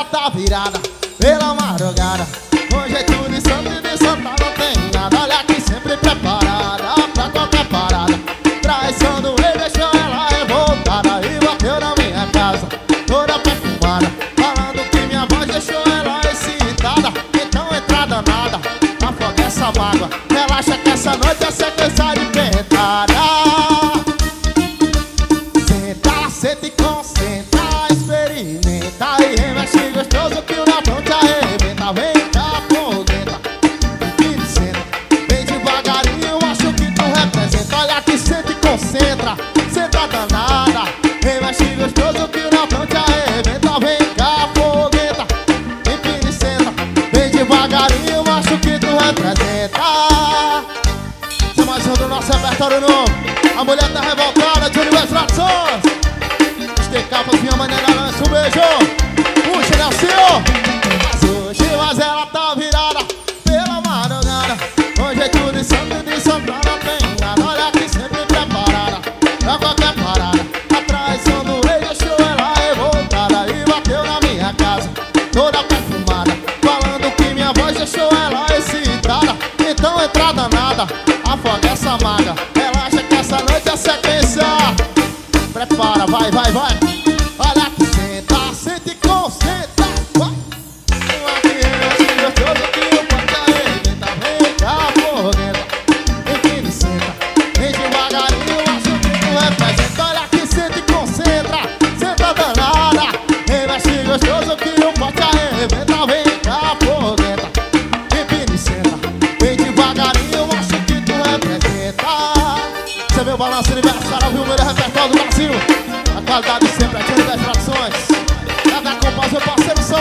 ela tá virada pela madrugada. Com jeito de santo e de santa não tem nada. Olha aqui sempre preparada pra qualquer parada. Traição do rei deixou ela revoltada e bateu na minha casa toda perfumada, falando que minha voz deixou ela excitada. Então entra danada, afoga essa mágoa. Relaxa que essa noite é sequência de pentada. Senta, senta e concentra, experimenta e remexe gostoso que o Natal te arrebenta. Vem cá por dentro, empina e senta, vem devagarinho, acho que tu representa. Olha que senta e concentra, senta danada, remexe gostoso que o Natal te arrebenta. Vem cá por dentro, empina e senta, vem devagarinho, acho que tu representa. Esse é mais um do nosso repertório novo. A mulher tá revoltada de Universo Tradições. Tem capas, minha maneira lança um beijo. Puxa, Nelsinho. Mas ela tá virada pela madrugada. Com jeito de santo e de santa não tem nada. Olha aqui sempre preparada pra qualquer parada. A traição do rei deixou ela revoltada e bateu na minha casa toda perfumada, falando que minha voz deixou ela excitada. Então entra danada, afoga essa maga. Relaxa que essa noite é sequência. Prepara, vai, vai, vai. Olha que senta, senta e concentra. Uma criança gostosa que o pai te arrebenta. Vem cá por dentro, empina e senta, vem devagarinho, acho que tu representa. Olha que senta e concentra, senta danada, remexe gostoso que o pai te arrebenta. Vem cá por dentro, empina e senta, vem devagarinho, acho que tu representa. Você vê o balanço universal, viu o meu repertório do Brasil. A qualidade sempre é de Universo Tradições. Cada compás, meu parceiro.